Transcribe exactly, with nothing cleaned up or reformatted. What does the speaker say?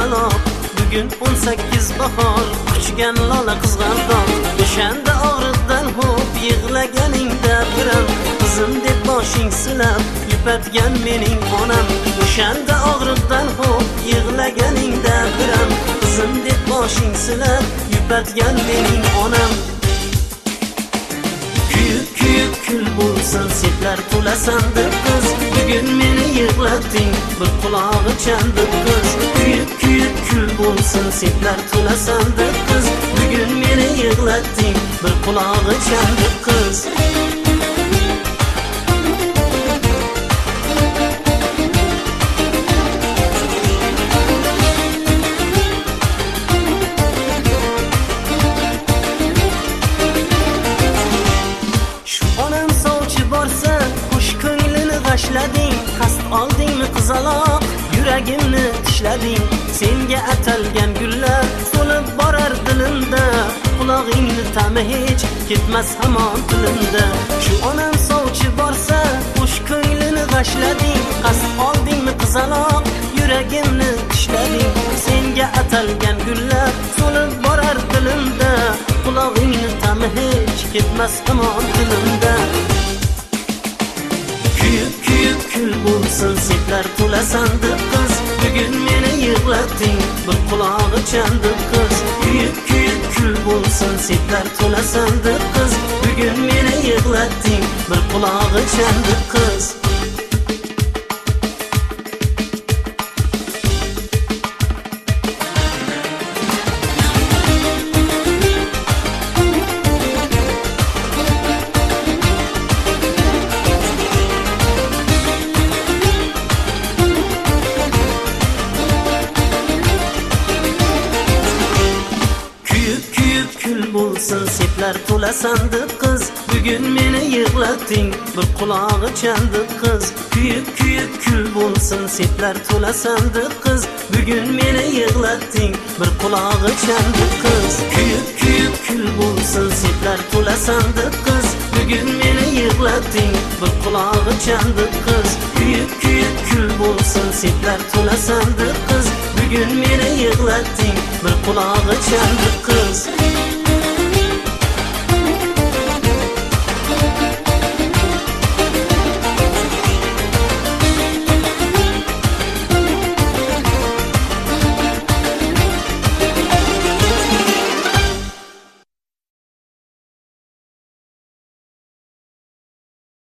qizaloq. Bugun o'n sakkiz bahor, quchgan lola qizg'aldoq. O'shanda og'riqdan hop yig'laganingda biram, qizim deb boshing silab yupatgan mening onam. O'shanda og'riqdan hop yig'laganingda biram, qizim deb boshing silab yupatgan mening onam. Kuyib kuyib kul bo'lsin seplar to'lasan deb qiz, bugun meni yig'latding bir qulog'i chandib qiz. Kuyib kuyib kul bo'lsin seplar to'lasan deb qiz, bugun meni yig'latding bir qulog'i chandib qiz. Qasd oldingmi qizaloq, yuragimni tishlading. Senga atalgan gullar so'lib borar dilimda, qulog'ingni ta'mi hech ketmas hamon tilimda. Shu onam sovchi borsa, qo'sh ko'nglini g'ashlading. Qasd oldingmi qizaloq, yuragimni tishlading. Senga atalgan gullar so'lib borar dilimda, qulog'ingni ta'mi hech ketmas hamon tilimda. Kuyib kuyib kul bo'lsin seplar to'lasan deb qiz, bugun meni yig'latding bir qulog'i chandib qiz. Kuyib kuyib kul bo'lsin seplar to'lasan deb qiz, bugun meni yig'latding bir qulog'i chandib qiz. Bo'lsin seplar to'lasan deb qiz, bugun meni yig'latding bir qulog'i chandib qiz. Kuyib kuyib kul bo'lsin seplar to'lasan deb qiz, bugun meni yig'latding bir qulog'i chandib qiz. Kuyib kuyib kul bo'lsin seplar to'lasan deb qiz, bugun meni yig'latding bir qulog'i chandib qiz. Kuyib kuyib kul bo'lsin seplar to'lasan deb qiz, bugun meni yig'latding bir qulog'i chandib qiz.